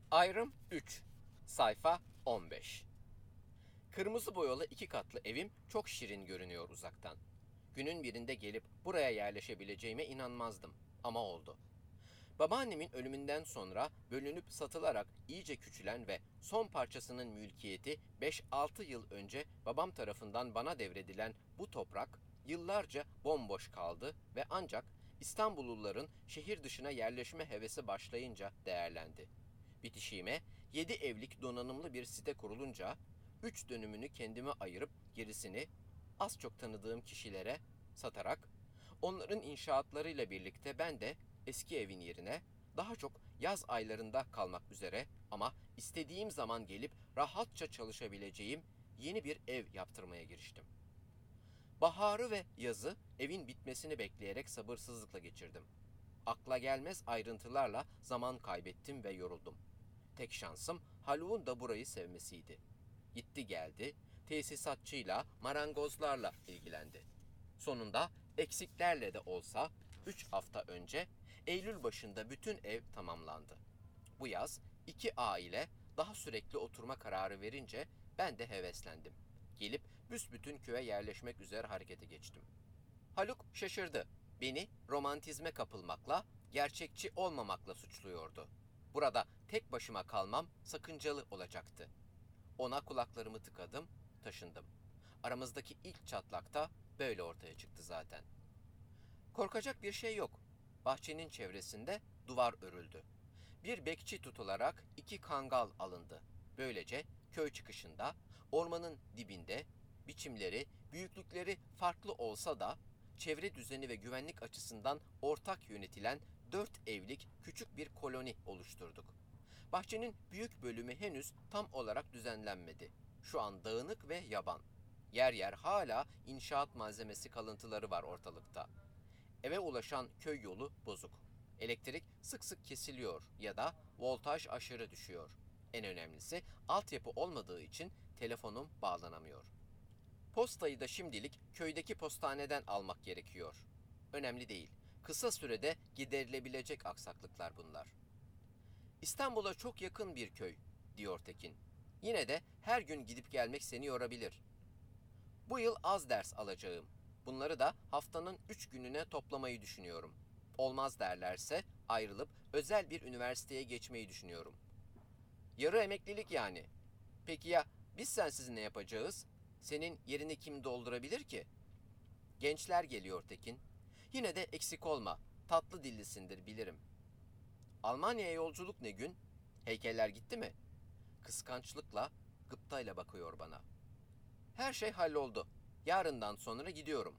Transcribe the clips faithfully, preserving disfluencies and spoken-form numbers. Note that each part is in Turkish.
Ayrım üç. Sayfa on beş. Kırmızı boyalı iki katlı evim çok şirin görünüyor uzaktan. Günün birinde gelip buraya yerleşebileceğime inanmazdım ama oldu. Babaannemin ölümünden sonra bölünüp satılarak iyice küçülen ve son parçasının mülkiyeti beş altı yıl önce babam tarafından bana devredilen bu toprak yıllarca bomboş kaldı ve ancak İstanbulluların şehir dışına yerleşme hevesi başlayınca değerlendi. Bitişiğime yedi evlik donanımlı bir site kurulunca üç dönümünü kendime ayırıp gerisini az çok tanıdığım kişilere satarak onların inşaatlarıyla birlikte ben de eski evin yerine daha çok yaz aylarında kalmak üzere ama istediğim zaman gelip rahatça çalışabileceğim yeni bir ev yaptırmaya giriştim. Baharı ve yazı evin bitmesini bekleyerek sabırsızlıkla geçirdim. Akla gelmez ayrıntılarla zaman kaybettim ve yoruldum. Tek şansım Haluk'un da burayı sevmesiydi. Gitti geldi, tesisatçıyla, marangozlarla ilgilendi. Sonunda eksiklerle de olsa üç hafta önce Eylül başında bütün ev tamamlandı. Bu yaz iki aile daha sürekli oturma kararı verince ben de heveslendim. Gelip büsbütün köye yerleşmek üzere harekete geçtim. Haluk şaşırdı. Beni romantizme kapılmakla, gerçekçi olmamakla suçluyordu. Burada tek başıma kalmam sakıncalı olacaktı. Ona kulaklarımı tıkadım, taşındım. Aramızdaki ilk çatlakta böyle ortaya çıktı zaten. Korkacak bir şey yok. Bahçenin çevresinde duvar örüldü. Bir bekçi tutularak iki kangal alındı. Böylece köy çıkışında, ormanın dibinde, biçimleri, büyüklükleri farklı olsa da çevre düzeni ve güvenlik açısından ortak yönetilen dört evlik küçük bir koloni oluşturduk. Bahçenin büyük bölümü henüz tam olarak düzenlenmedi. Şu an dağınık ve yaban. Yer yer hala inşaat malzemesi kalıntıları var ortalıkta. Eve ulaşan köy yolu bozuk. Elektrik sık sık kesiliyor ya da voltaj aşırı düşüyor. En önemlisi altyapı olmadığı için telefonum bağlanamıyor. Postayı da şimdilik köydeki postaneden almak gerekiyor. Önemli değil. Kısa sürede giderilebilecek aksaklıklar bunlar. İstanbul'a çok yakın bir köy, diyor Tekin. Yine de her gün gidip gelmek seni yorabilir. Bu yıl az ders alacağım. Bunları da haftanın üç gününe toplamayı düşünüyorum. Olmaz derlerse ayrılıp özel bir üniversiteye geçmeyi düşünüyorum. Yarı emeklilik yani. Peki ya biz sensiz ne yapacağız? Senin yerini kim doldurabilir ki? Gençler geliyor Tekin. Yine de eksik olma. Tatlı dillisindir bilirim. Almanya'ya yolculuk ne gün? Heykeller gitti mi? Kıskançlıkla, gıptayla bakıyor bana. Her şey halloldu. Yarından sonra gidiyorum.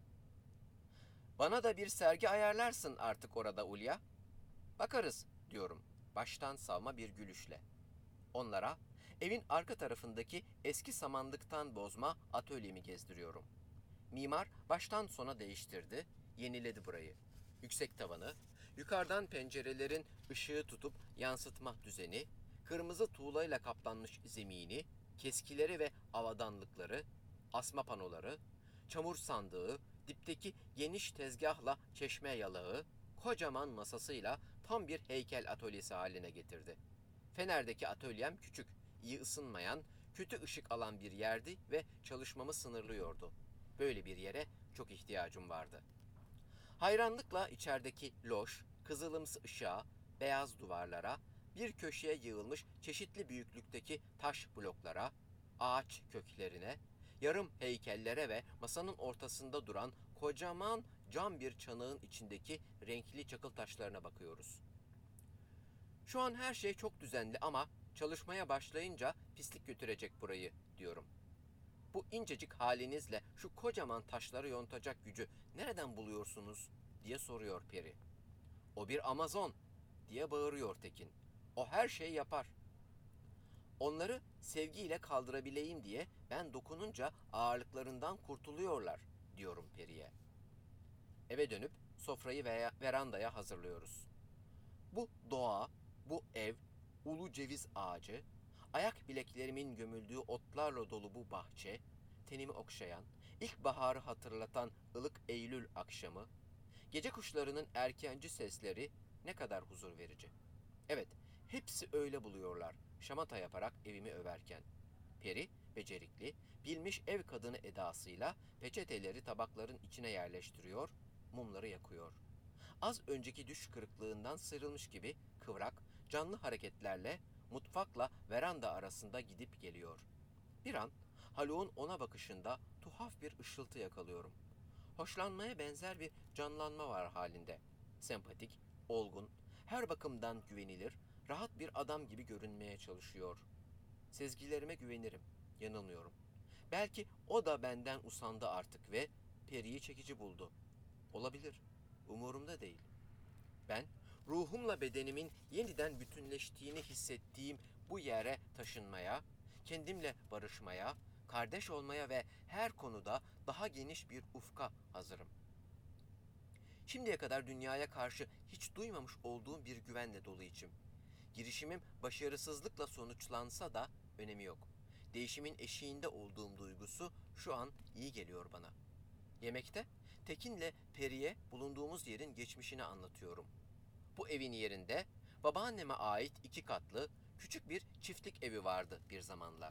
Bana da bir sergi ayarlarsın artık orada Ulya. Bakarız diyorum baştan savma bir gülüşle. Onlara evin arka tarafındaki eski samanlıktan bozma atölyemi gezdiriyorum. Mimar baştan sona değiştirdi, yeniledi burayı. Yüksek tavanı, yukarıdan pencerelerin ışığı tutup yansıtma düzeni, kırmızı tuğlayla kaplanmış zemini, keskileri ve avadanlıkları, asma panoları, çamur sandığı, dipteki geniş tezgahla çeşme yalağı, kocaman masasıyla tam bir heykel atölyesi haline getirdi. Fener'deki atölyem küçük, iyi ısınmayan, kötü ışık alan bir yerdi ve çalışmamı sınırlıyordu. Böyle bir yere çok ihtiyacım vardı. Hayranlıkla içerideki loş, kızılımsı ışığa, beyaz duvarlara, bir köşeye yığılmış çeşitli büyüklükteki taş bloklara, ağaç köklerine, yarım heykellere ve masanın ortasında duran kocaman cam bir çanağın içindeki renkli çakıl taşlarına bakıyoruz. Şu an her şey çok düzenli ama çalışmaya başlayınca pislik götürecek burayı diyorum. Bu incecik halinizle şu kocaman taşları yontacak gücü nereden buluyorsunuz diye soruyor Peri. O bir Amazon diye bağırıyor Tekin. O her şeyi yapar. Onları sevgiyle kaldırabileyim diye ben dokununca ağırlıklarından kurtuluyorlar diyorum Peri'ye. Eve dönüp sofrayı veya verandaya hazırlıyoruz. Bu doğa, bu ev, ulu ceviz ağacı, ayak bileklerimin gömüldüğü otlarla dolu bu bahçe, tenimi okşayan, ilkbaharı hatırlatan ılık Eylül akşamı, gece kuşlarının erkenci sesleri ne kadar huzur verici. Evet, Hepsi öyle buluyorlar, şamata yaparak evimi överken. Peri, becerikli, bilmiş ev kadını edasıyla peçeteleri tabakların içine yerleştiriyor, mumları yakıyor. Az önceki düş kırıklığından sıyrılmış gibi kıvrak, canlı hareketlerle mutfakla veranda arasında gidip geliyor. Bir an Haluk'un ona bakışında tuhaf bir ışıltı yakalıyorum. Hoşlanmaya benzer bir canlanma var halinde. Sempatik, olgun, her bakımdan güvenilir, rahat bir adam gibi görünmeye çalışıyor. Sezgilerime güvenirim, yanılmıyorum. Belki o da benden usandı artık ve Peri'yi çekici buldu. Olabilir, umurumda değil. Ben, ruhumla bedenimin yeniden bütünleştiğini hissettiğim bu yere taşınmaya, kendimle barışmaya, kardeş olmaya ve her konuda daha geniş bir ufka hazırım. Şimdiye kadar dünyaya karşı hiç duymamış olduğum bir güvenle dolu içim. Girişimim başarısızlıkla sonuçlansa da önemi yok. Değişimin eşiğinde olduğum duygusu şu an iyi geliyor bana. Yemekte Tekin'le Peri'ye bulunduğumuz yerin geçmişini anlatıyorum. Bu evin yerinde babaanneme ait iki katlı küçük bir çiftlik evi vardı bir zamanlar.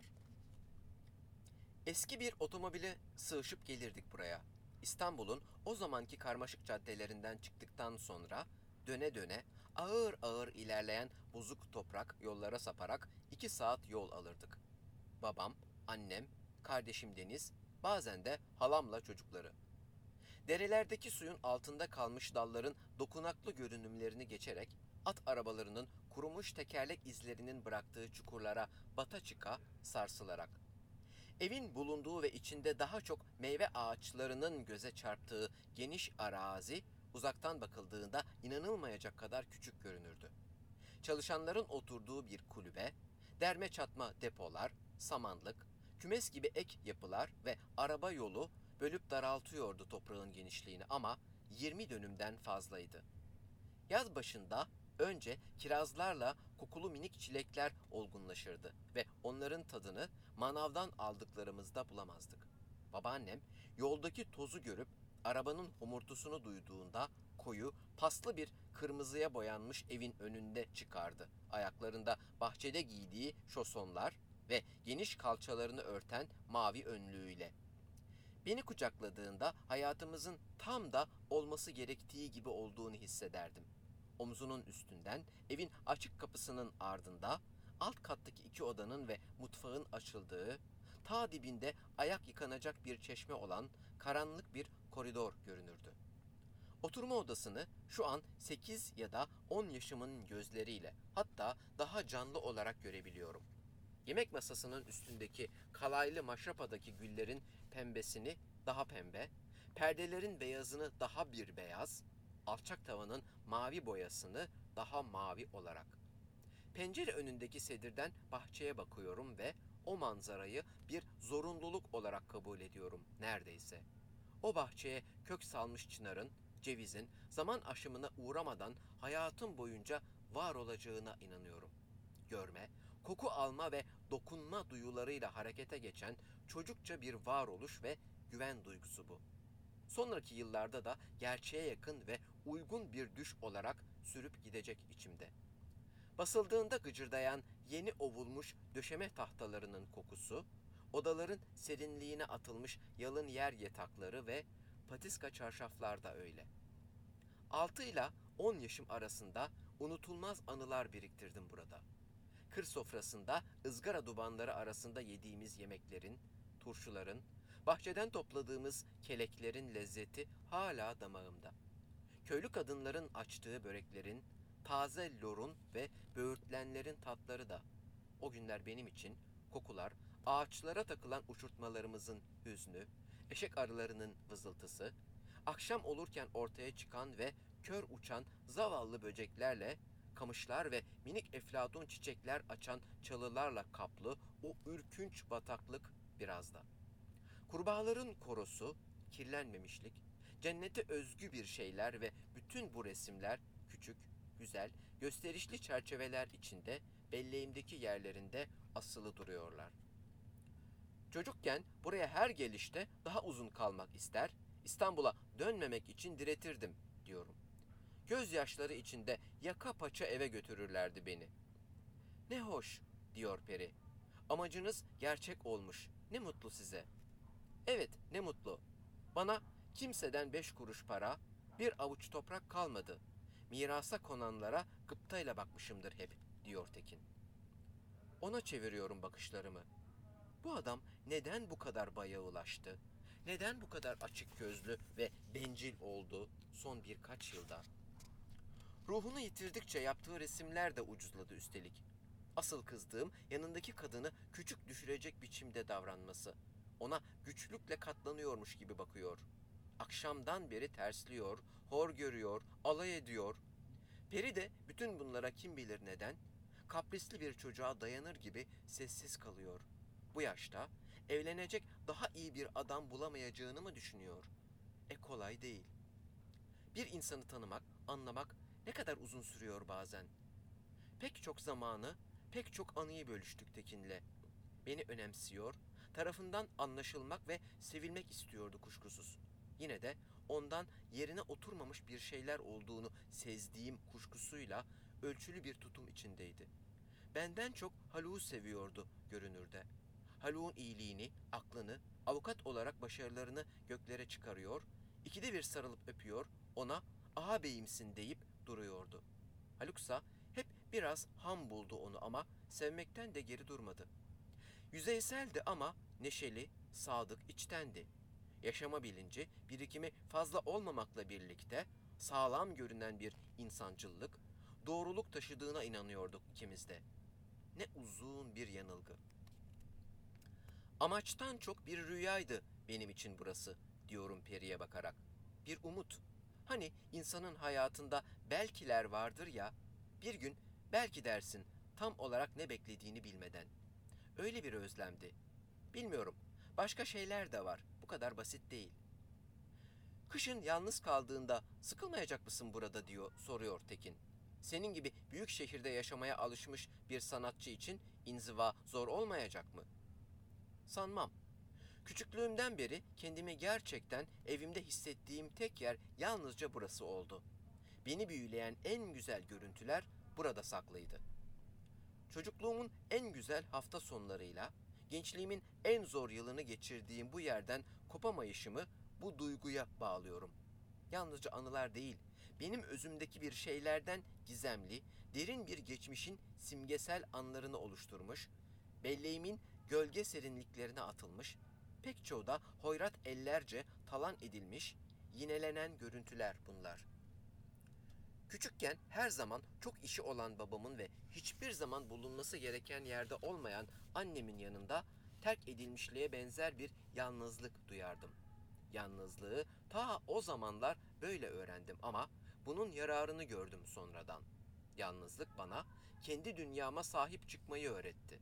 Eski bir otomobile sığışıp gelirdik buraya. İstanbul'un o zamanki karmaşık caddelerinden çıktıktan sonra döne döne ağır ağır ilerleyen bozuk toprak yollara saparak iki saat yol alırdık. Babam, annem, kardeşim Deniz, bazen de halamla çocukları. Derelerdeki suyun altında kalmış dalların dokunaklı görünümlerini geçerek at arabalarının kurumuş tekerlek izlerinin bıraktığı çukurlara bata çıka sarsılarak. Evin bulunduğu ve içinde daha çok meyve ağaçlarının göze çarptığı geniş arazi uzaktan bakıldığında inanılmayacak kadar küçük görünürdü. Çalışanların oturduğu bir kulübe, derme çatma depolar, samanlık, kümes gibi ek yapılar ve araba yolu bölüp daraltıyordu toprağın genişliğini ama yirmi dönümden fazlaydı. Yaz başında önce kirazlarla kokulu minik çilekler olgunlaşırdı ve onların tadını manavdan aldıklarımızda bulamazdık. Babaannem yoldaki tozu görüp arabanın homurtusunu duyduğunda koyu, paslı bir kırmızıya boyanmış evin önünde çıkardı. Ayaklarında bahçede giydiği şosonlar ve geniş kalçalarını örten mavi önlüğüyle. Beni kucakladığında hayatımızın tam da olması gerektiği gibi olduğunu hissederdim. Omzunun üstünden evin açık kapısının ardında alt kattaki iki odanın ve mutfağın açıldığı, ta dibinde ayak yıkanacak bir çeşme olan karanlık bir koridor görünürdü. Oturma odasını şu an sekiz ya da on yaşımın gözleriyle, hatta daha canlı olarak görebiliyorum. Yemek masasının üstündeki kalaylı maşrapadaki güllerin pembesini daha pembe, perdelerin beyazını daha bir beyaz, alçak tavanın mavi boyasını daha mavi olarak. Pencere önündeki sedirden bahçeye bakıyorum ve o manzarayı bir zorunluluk olarak kabul ediyorum neredeyse. O bahçeye kök salmış çınarın, cevizin zaman aşımına uğramadan hayatım boyunca var olacağına inanıyorum. Görme, koku alma ve dokunma duyularıyla harekete geçen çocukça bir varoluş ve güven duygusu bu. Sonraki yıllarda da gerçeğe yakın ve uygun bir düş olarak sürüp gidecek içimde. Basıldığında gıcırdayan yeni ovulmuş döşeme tahtalarının kokusu, odaların serinliğine atılmış yalın yer yatakları ve patiska çarşaflar da öyle. Altı ile on yaşım arasında unutulmaz anılar biriktirdim burada. Kır sofrasında ızgara dubanları arasında yediğimiz yemeklerin, turşuların, bahçeden topladığımız keleklerin lezzeti hala damağımda. Köylü kadınların açtığı böreklerin, taze lorun ve böğürtlenlerin tatları da. O günler benim için kokular, ağaçlara takılan uçurtmalarımızın hüznü, eşek arılarının vızıltısı, akşam olurken ortaya çıkan ve kör uçan zavallı böceklerle, kamışlar ve minik eflatun çiçekler açan çalılarla kaplı o ürkünç bataklık biraz da. Kurbağaların korosu, kirlenmemişlik, cennete özgü bir şeyler ve bütün bu resimler küçük, güzel, gösterişli çerçeveler içinde belleğimdeki yerlerinde asılı duruyorlar. Çocukken buraya her gelişte daha uzun kalmak ister, İstanbul'a dönmemek için diretirdim diyorum. Gözyaşları içinde yaka paça eve götürürlerdi beni. hoş, diyor peri. Amacınız gerçek olmuş. Ne mutlu size. Evet, ne mutlu. Bana kimseden beş kuruş para, bir avuç toprak kalmadı. Mirasa konanlara gıptayla bakmışımdır hep, diyor Tekin. Ona çeviriyorum bakışlarımı. Bu adam neden bu kadar bayağılaştı? Neden bu kadar açık gözlü ve bencil oldu son birkaç yılda? Ruhunu yitirdikçe yaptığı resimler de ucuzladı üstelik. Asıl kızdığım yanındaki kadını küçük düşürecek biçimde davranması. Ona güçlükle katlanıyormuş gibi bakıyor. Akşamdan beri tersliyor, hor görüyor, alay ediyor. Peri de bütün bunlara kim bilir neden, kaprisli bir çocuğa dayanır gibi sessiz kalıyor. Bu yaşta evlenecek daha iyi bir adam bulamayacağını mı düşünüyor? E kolay değil. Bir insanı tanımak, anlamak ne kadar uzun sürüyor bazen. Pek çok zamanı, pek çok anıyı bölüştük Tekin'le. Beni önemsiyor, tarafından anlaşılmak ve sevilmek istiyordu kuşkusuz. Yine de ondan yerine oturmamış bir şeyler olduğunu sezdiğim kuşkusuyla ölçülü bir tutum içindeydi. Benden çok Haluk'u seviyordu görünürde. Haluk'un iyiliğini, aklını, avukat olarak başarılarını göklere çıkarıyor, ikide bir sarılıp öpüyor, ona ağabeyimsin deyip duruyordu. Haluksa hep biraz ham buldu onu ama sevmekten de geri durmadı. Yüzeyseldi ama neşeli, sadık, içtendi. Yaşama bilinci, birikimi fazla olmamakla birlikte sağlam görünen bir insancıllık, doğruluk taşıdığına inanıyorduk ikimiz de. Ne uzun bir yanılgı. Amaçtan çok bir rüyaydı benim için burası, diyorum Peri'ye bakarak. Bir umut. Hani insanın hayatında belkiler vardır ya, bir gün belki dersin tam olarak ne beklediğini bilmeden. Öyle bir özlemdi. Bilmiyorum, başka şeyler de var, bu kadar basit değil. Kışın yalnız kaldığında sıkılmayacak mısın burada diyor, soruyor Tekin. Senin gibi büyük şehirde yaşamaya alışmış bir sanatçı için inziva zor olmayacak mı? Sanmam. Küçüklüğümden beri kendimi gerçekten evimde hissettiğim tek yer yalnızca burası oldu. Beni büyüleyen en güzel görüntüler burada saklıydı. Çocukluğumun en güzel hafta sonlarıyla, gençliğimin en zor yılını geçirdiğim bu yerden kopamayışımı bu duyguya bağlıyorum. Yalnızca anılar değil, benim özümdeki bir şeylerden gizemli, derin bir geçmişin simgesel anlarını oluşturmuş, belleğimin gölge serinliklerine atılmış, pek çoğu da hoyrat ellerce talan edilmiş, yinelenen görüntüler bunlar. Küçükken her zaman çok işi olan babamın ve hiçbir zaman bulunması gereken yerde olmayan annemin yanında terk edilmişliğe benzer bir yalnızlık duyardım. Yalnızlığı ta o zamanlar böyle öğrendim ama bunun yararını gördüm sonradan. Yalnızlık bana kendi dünyama sahip çıkmayı öğretti.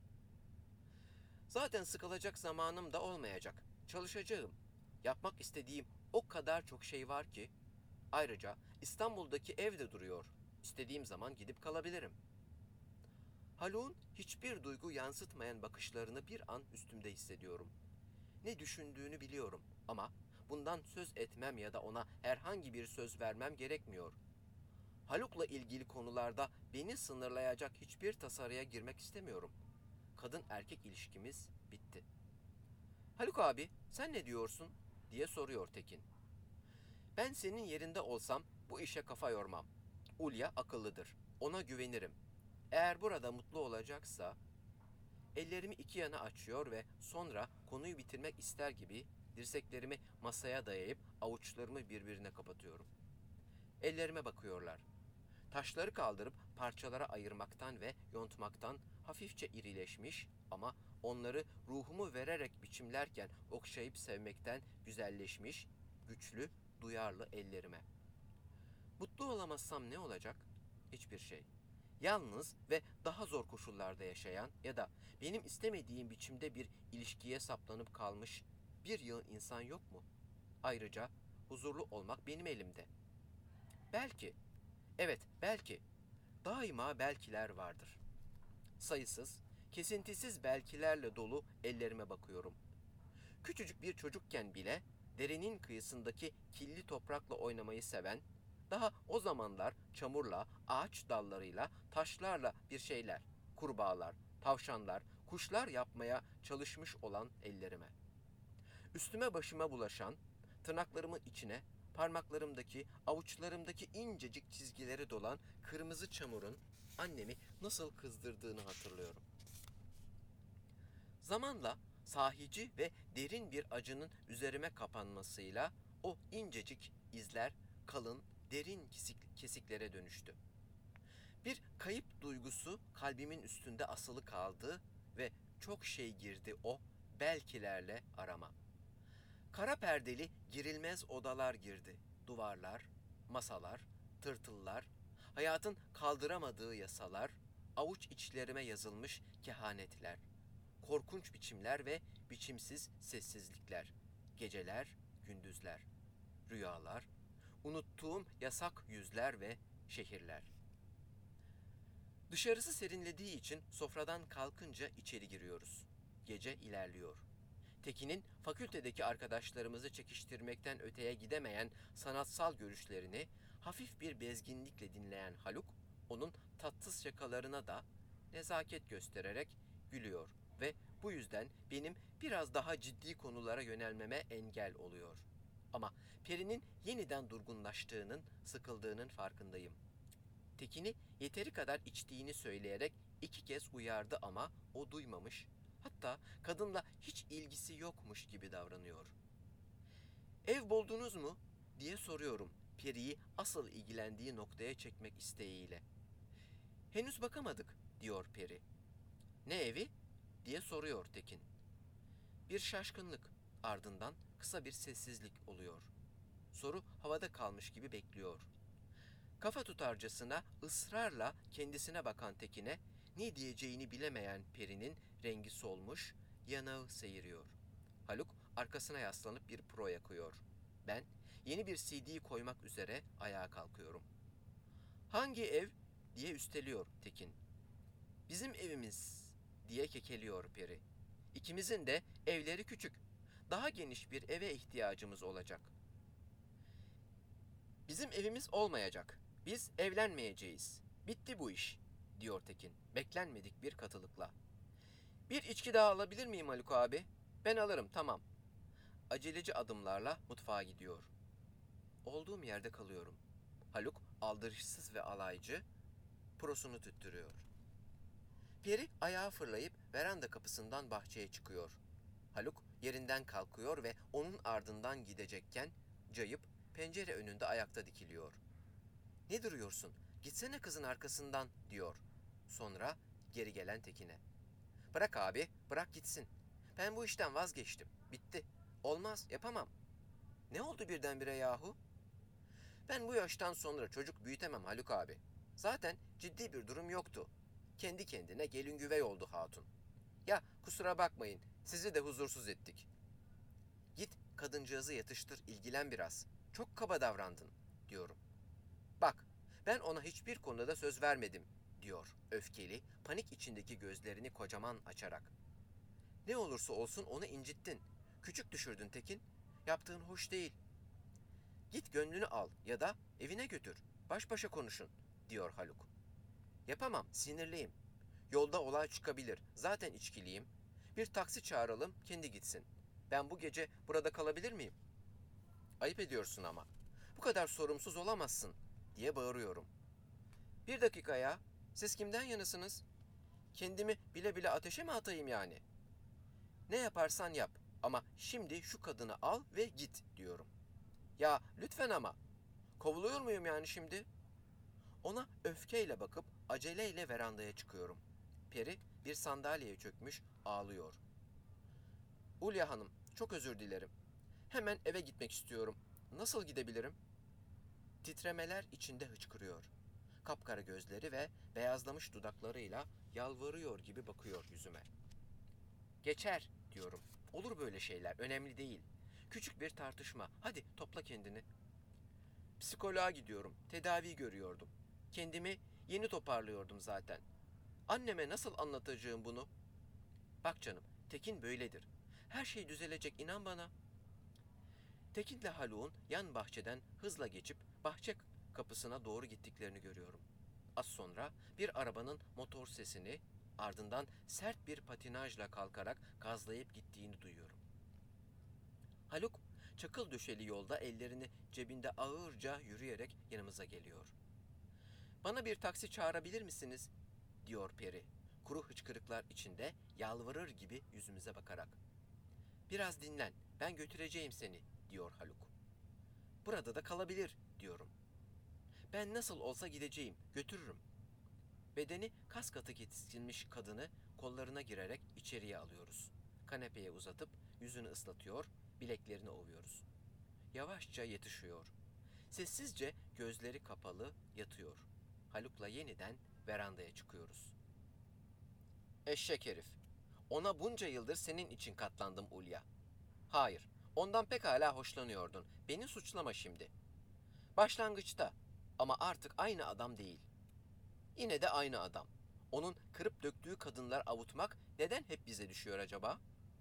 Zaten sıkılacak zamanım da olmayacak. Çalışacağım. Yapmak istediğim o kadar çok şey var ki. Ayrıca İstanbul'daki ev de duruyor. İstediğim zaman gidip kalabilirim. Haluk'un hiçbir duygu yansıtmayan bakışlarını bir an üstümde hissediyorum. Ne düşündüğünü biliyorum ama bundan söz etmem ya da ona herhangi bir söz vermem gerekmiyor. Haluk'la ilgili konularda beni sınırlayacak hiçbir tasarıya girmek istemiyorum. Kadın erkek ilişkimiz bitti. Haluk abi, sen ne diyorsun? Diye soruyor Tekin. Ben senin yerinde olsam bu işe kafa yormam. Ulya akıllıdır. Ona güvenirim. Eğer burada mutlu olacaksa... Ellerimi iki yana açıyor ve sonra konuyu bitirmek ister gibi dirseklerimi masaya dayayıp avuçlarımı birbirine kapatıyorum. Ellerime bakıyorlar. Taşları kaldırıp parçalara ayırmaktan ve yontmaktan hafifçe irileşmiş ama onları ruhumu vererek biçimlerken okşayıp sevmekten güzelleşmiş, güçlü, duyarlı ellerime. Mutlu olamazsam ne olacak? Hiçbir şey. Yalnız ve daha zor koşullarda yaşayan ya da benim istemediğim biçimde bir ilişkiye saplanıp kalmış bir yığın insan yok mu? Ayrıca huzurlu olmak benim elimde. Belki, evet belki, daima belkiler vardır. Sayısız, kesintisiz belkilerle dolu ellerime bakıyorum. Küçücük bir çocukken bile derenin kıyısındaki killi toprakla oynamayı seven, daha o zamanlar çamurla, ağaç dallarıyla, taşlarla bir şeyler. Kurbağalar, tavşanlar, kuşlar yapmaya çalışmış olan ellerime. Üstüme başıma bulaşan, tırnaklarımın içine, parmaklarımdaki, avuçlarımdaki incecik çizgileri dolan kırmızı çamurun annemi nasıl kızdırdığını hatırlıyorum. Zamanla sahici ve derin bir acının üzerime kapanmasıyla o incecik izler kalın, derin kesik, kesiklere dönüştü. Bir kayıp duygusu kalbimin üstünde asılı kaldı ve çok şey girdi o belkilerle arama. Kara perdeli girilmez odalar girdi. Duvarlar, masalar, tırtıllar, hayatın kaldıramadığı yasalar, avuç içlerime yazılmış kehanetler, korkunç biçimler ve biçimsiz sessizlikler, geceler, gündüzler, rüyalar, unuttuğum yasak yüzler ve şehirler. Dışarısı serinlediği için sofradan kalkınca içeri giriyoruz. Gece ilerliyor. Tekin'in fakültedeki arkadaşlarımızı çekiştirmekten öteye gidemeyen sanatsal görüşlerini hafif bir bezginlikle dinleyen Haluk, onun tatsız şakalarına da nezaket göstererek gülüyor ve bu yüzden benim biraz daha ciddi konulara yönelmeme engel oluyor. Ama Peri'nin yeniden durgunlaştığının, sıkıldığının farkındayım. Tekin'i yeteri kadar içtiğini söyleyerek iki kez uyardı ama o duymamış, hatta kadınla hiç ilgisi yokmuş gibi davranıyor. Ev buldunuz mu diye soruyorum Peri'yi asıl ilgilendiği noktaya çekmek isteğiyle. Henüz bakamadık diyor Peri. Ne evi diye soruyor Tekin. Bir şaşkınlık, ardından kısa bir sessizlik oluyor. Soru havada kalmış gibi bekliyor. Kafa tutarcasına ısrarla kendisine bakan Tekin'e ne diyeceğini bilemeyen Peri'nin rengi solmuş, yanağı seyiriyor. Haluk arkasına yaslanıp bir pro yakıyor. Ben yeni bir C D'yi koymak üzere ayağa kalkıyorum. Hangi ev diye üsteliyor Tekin. Bizim evimiz diye kekeliyor Peri. İkimizin de evleri küçük. Daha geniş bir eve ihtiyacımız olacak. Bizim evimiz olmayacak. Biz evlenmeyeceğiz. Bitti bu iş, diyor Tekin, beklenmedik bir katılıkla. Bir içki daha alabilir miyim Haluk abi? Ben alırım, tamam. Aceleci adımlarla mutfağa gidiyor. Olduğum yerde kalıyorum. Haluk aldırışsız ve alaycı prosunu tüttürüyor. Peri ayağa fırlayıp veranda kapısından bahçeye çıkıyor. Haluk yerinden kalkıyor ve onun ardından gidecekken cayıp pencere önünde ayakta dikiliyor. Ne duruyorsun? Gitsene kızın arkasından diyor. Sonra geri gelen Tekin'e. Bırak abi, bırak gitsin. Ben bu işten vazgeçtim. Bitti. Olmaz, yapamam. Ne oldu birdenbire yahu? Ben bu yaştan sonra çocuk büyütemem Haluk abi. Zaten ciddi bir durum yoktu. Kendi kendine gelin güvey oldu hatun. Ya kusura bakmayın, sizi de huzursuz ettik. Git kadıncağızı yatıştır, ilgilen biraz. Çok kaba davrandın, diyorum. Bak, ben ona hiçbir konuda söz vermedim, diyor öfkeli, panik içindeki gözlerini kocaman açarak. Ne olursa olsun onu incittin. Küçük düşürdün Tekin. Yaptığın hoş değil. Git gönlünü al ya da evine götür. Baş başa konuşun, diyor Haluk. Yapamam, sinirliyim. Yolda olay çıkabilir. Zaten içkiliyim. Bir taksi çağıralım, kendi gitsin. Ben bu gece burada kalabilir miyim? Ayıp ediyorsun ama. Bu kadar sorumsuz olamazsın, diye bağırıyorum. Bir dakika ya. Siz kimden yanısınız? Kendimi bile bile ateşe mi atayım yani? Ne yaparsan yap ama şimdi şu kadını al ve git, diyorum. Ya lütfen ama. Kovuluyor muyum yani şimdi? Ona öfkeyle bakıp aceleyle verandaya çıkıyorum. Peri bir sandalyeye çökmüş ağlıyor. Ulya Hanım, çok özür dilerim. Hemen eve gitmek istiyorum. Nasıl gidebilirim? Titremeler içinde hıçkırıyor. Kapkara gözleri ve beyazlamış dudaklarıyla yalvarıyor gibi bakıyor yüzüme. Geçer, diyorum. Olur böyle şeyler, önemli değil. Küçük bir tartışma. Hadi topla kendini. Psikoloğa gidiyorum. Tedavi görüyordum. Kendimi yeni toparlıyordum zaten. Anneme nasıl anlatacağım bunu? Bak canım, Tekin böyledir. Her şey düzelecek, inan bana. Tekin'le Haluk'un yan bahçeden hızla geçip bahçe kapısına doğru gittiklerini görüyorum. Az sonra bir arabanın motor sesini, Ardından sert bir patinajla kalkarak gazlayıp gittiğini duyuyorum. Haluk, çakıl döşeli yolda ellerini cebinde ağırca yürüyerek yanımıza geliyor. "Bana bir taksi çağırabilir misiniz?" diyor Peri, kuru hıçkırıklar içinde yalvarır gibi yüzümüze bakarak. "Biraz dinlen, ben götüreceğim seni," diyor Haluk. "Burada da kalabilir," diyorum. "Ben nasıl olsa gideceğim, götürürüm." Bedeni kas katı kesilmiş kadını kollarına girerek içeriye alıyoruz. Kanepeye uzatıp yüzünü ıslatıyor, bileklerini ovuyoruz. Yavaşça yetişiyor. Sessizce gözleri kapalı yatıyor. Haluk'la yeniden verandaya çıkıyoruz. "Eşek herif. Ona bunca yıldır senin için katlandım Ulya." "Hayır, ondan pekala hoşlanıyordun. Beni suçlama şimdi." "Başlangıçta, ama artık aynı adam değil." "Yine de aynı adam. Onun kırıp döktüğü kadınlar avutmak neden hep bize düşüyor acaba?"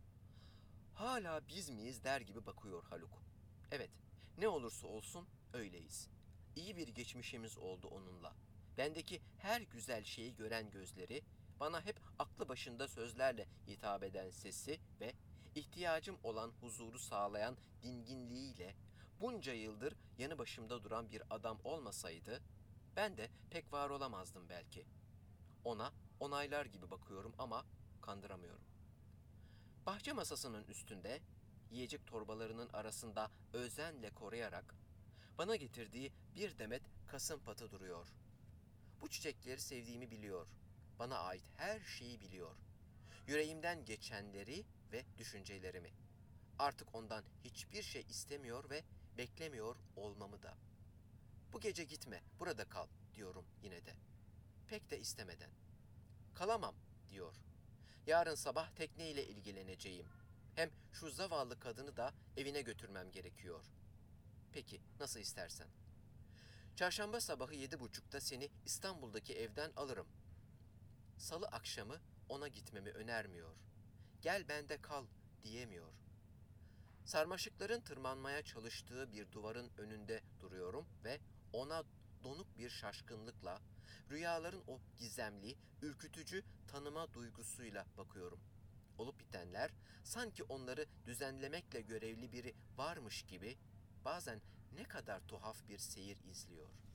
Hala biz miyiz der gibi bakıyor Haluk. Evet, ne olursa olsun öyleyiz. İyi bir geçmişimiz oldu onunla. Bendeki her güzel şeyi gören gözleri, bana hep aklı başında sözlerle hitap eden sesi ve ihtiyacım olan huzuru sağlayan dinginliğiyle bunca yıldır yanı başımda duran bir adam olmasaydı, ben de pek var olamazdım belki. Ona onaylar gibi bakıyorum ama kandıramıyorum. Bahçe masasının üstünde, yiyecek torbalarının arasında özenle koruyarak, bana getirdiği bir demet kasımpatı duruyor. Bu çiçekleri sevdiğimi biliyor. Bana ait her şeyi biliyor. Yüreğimden geçenleri ve düşüncelerimi. Artık ondan hiçbir şey istemiyor ve beklemiyor olmamı da. "Bu gece gitme, burada kal," diyorum yine de. Pek de istemeden. "Kalamam," diyor. "Yarın sabah tekneyle ilgileneceğim. Hem şu zavallı kadını da evine götürmem gerekiyor." "Peki, nasıl istersen." "Çarşamba sabahı yedi buçukta seni İstanbul'daki evden alırım." Salı akşamı ona gitmemi önermiyor. "Gel bende kal," diyemiyor. Sarmaşıkların tırmanmaya çalıştığı bir duvarın önünde duruyorum ve ona donuk bir şaşkınlıkla, rüyaların o gizemli, ürkütücü tanıma duygusuyla bakıyorum. Olup bitenler sanki onları düzenlemekle görevli biri varmış gibi bazen ne kadar tuhaf bir seyir izliyor.